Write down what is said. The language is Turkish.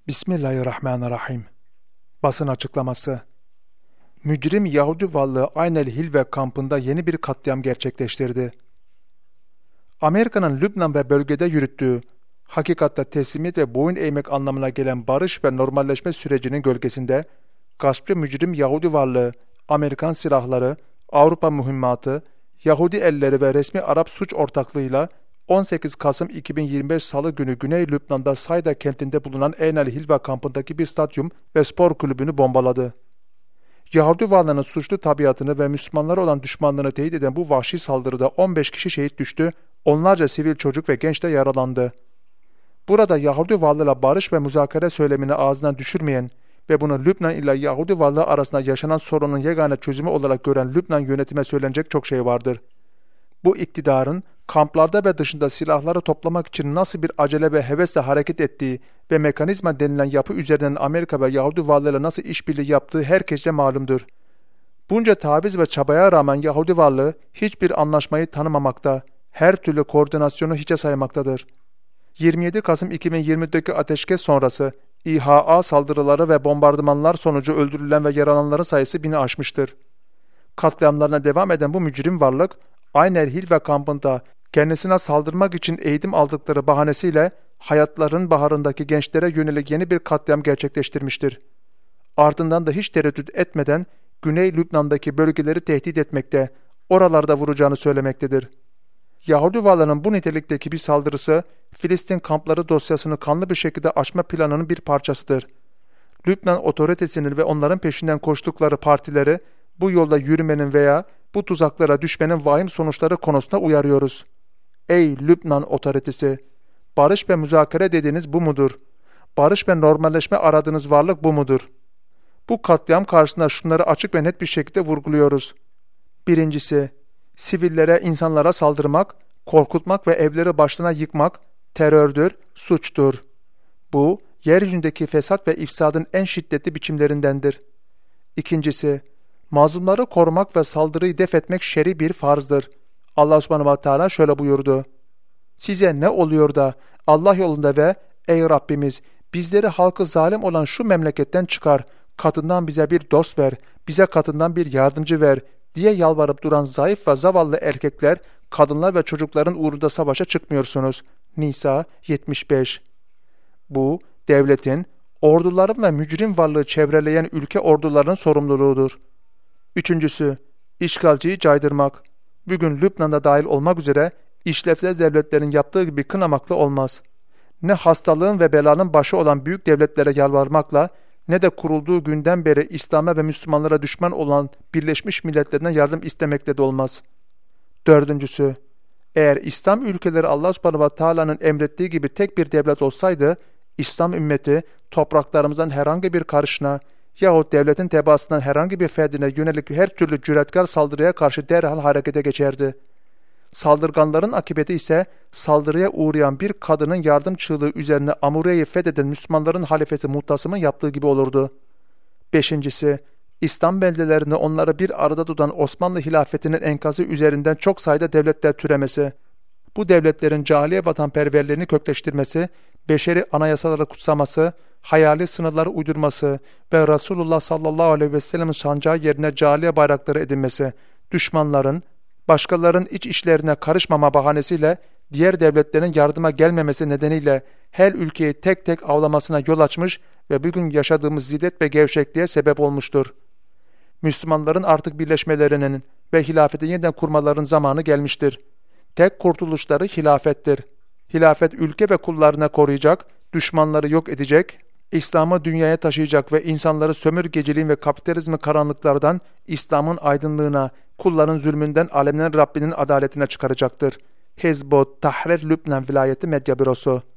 Bismillahirrahmanirrahim. Basın açıklaması. Mücrim Yahudi varlığı Ayn el-Hilve kampında yeni bir katliam gerçekleştirdi. Amerika'nın Lübnan ve bölgede yürüttüğü, hakikatte teslimiyet ve boyun eğmek anlamına gelen barış ve normalleşme sürecinin gölgesinde, gaspçı mücrim Yahudi varlığı, Amerikan silahları, Avrupa mühimmatı, Yahudi elleri ve resmi Arap suç ortaklığıyla 18 Kasım 2025 Salı günü Güney Lübnan'da Sayda kentinde bulunan Ayn el-Hilve kampındaki bir stadyum ve spor kulübünü bombaladı. Yahudi varlığının suçlu tabiatını ve Müslümanlara olan düşmanlığını teyit eden bu vahşi saldırıda 15 kişi şehit düştü, onlarca sivil çocuk ve genç de yaralandı. Burada Yahudi varlığıyla barış ve müzakere söylemini ağzından düşürmeyen ve bunu Lübnan ile Yahudi varlığı arasında yaşanan sorunun yegane çözümü olarak gören Lübnan yönetime söylenecek çok şey vardır. Bu iktidarın kamplarda ve dışında silahları toplamak için nasıl bir acele ve hevesle hareket ettiği ve mekanizma denilen yapı üzerinden Amerika ve Yahudi varlığıyla nasıl işbirliği yaptığı herkesce malumdur. Bunca taviz ve çabaya rağmen Yahudi varlığı hiçbir anlaşmayı tanımamakta, her türlü koordinasyonu hiçe saymaktadır. 27 Kasım 2024'deki ateşkes sonrası İHA saldırıları ve bombardımanlar sonucu öldürülen ve yaralananların sayısı 1000'i aşmıştır. Katliamlarına devam eden bu mücrim varlık, Ayn el-Hilve kampında kendisine saldırmak için eğitim aldıkları bahanesiyle hayatların baharındaki gençlere yönelik yeni bir katliam gerçekleştirmiştir. Ardından da hiç tereddüt etmeden Güney Lübnan'daki bölgeleri tehdit etmekte, oralarda vuracağını söylemektedir. Yahudi varlığının bu nitelikteki bir saldırısı, Filistin kampları dosyasını kanlı bir şekilde aşma planının bir parçasıdır. Lübnan otoritesinin ve onların peşinden koştukları partileri bu yolda yürümenin veya bu tuzaklara düşmenin vahim sonuçları konusunda uyarıyoruz. Ey Lübnan otoritesi! Barış ve müzakere dediğiniz bu mudur? Barış ve normalleşme aradığınız varlık bu mudur? Bu katliam karşısında şunları açık ve net bir şekilde vurguluyoruz. Birincisi, sivillere, insanlara saldırmak, korkutmak ve evleri başlarına yıkmak terördür, suçtur. Bu, yeryüzündeki fesat ve ifsadın en şiddetli biçimlerindendir. İkincisi, mazlumları korumak ve saldırıyı def etmek şer'i bir farzdır. Allah subhanahu ve teala şöyle buyurdu. Size ne oluyor da Allah yolunda ve ey Rabbimiz bizleri halkı zalim olan şu memleketten çıkar, katından bize bir dost ver, bize katından bir yardımcı ver diye yalvarıp duran zayıf ve zavallı erkekler, kadınlar ve çocukların uğrunda savaşa çıkmıyorsunuz. Nisa 75. Bu, devletin, orduların ve mücrim varlığı çevreleyen ülke ordularının sorumluluğudur. Üçüncüsü, işgalciyi caydırmak. Bugün Lübnan'da dahil olmak üzere işlevsel devletlerin yaptığı gibi kınamakla olmaz. Ne hastalığın ve belanın başı olan büyük devletlere yalvarmakla, ne de kurulduğu günden beri İslam'a ve Müslümanlara düşman olan Birleşmiş Milletler'den yardım istemekle de olmaz. Dördüncüsü, eğer İslam ülkeleri Allah subhanahu ve teala'nın emrettiği gibi tek bir devlet olsaydı, İslam ümmeti topraklarımızdan herhangi bir karışına yahut devletin tebaasından herhangi bir ferdine yönelik her türlü cüretkar saldırıya karşı derhal harekete geçerdi. Saldırganların akıbeti ise saldırıya uğrayan bir kadının yardım çığlığı üzerine Amure'yi fetheden Müslümanların halifesi Muhtasım'ın yaptığı gibi olurdu. Beşincisi, İslam beldelerinde onları bir arada tutan Osmanlı hilafetinin enkazı üzerinden çok sayıda devletler türemesi, bu devletlerin cahiliye vatanperverliğini kökleştirmesi, beşeri anayasaları kutsaması, hayali sınırları uydurması ve Resulullah sallallahu aleyhi ve sellem'in sancağı yerine cahiliye bayrakları edinmesi, düşmanların, başkalarının iç işlerine karışmama bahanesiyle diğer devletlerin yardıma gelmemesi nedeniyle her ülkeyi tek tek avlamasına yol açmış ve bugün yaşadığımız zillet ve gevşekliğe sebep olmuştur. Müslümanların artık birleşmelerinin ve hilafeti yeniden kurmaların zamanı gelmiştir. Tek kurtuluşları hilafettir. Hilafet ülke ve kullarına koruyacak, düşmanları yok edecek, İslam'ı dünyaya taşıyacak ve insanları sömürgeciliğin ve kapitalizmin karanlıklardan İslam'ın aydınlığına, kulların zulmünden alemlerin Rabbinin adaletine çıkaracaktır. Hizbut Tahrir Lübnan Vilayeti Medya Bürosu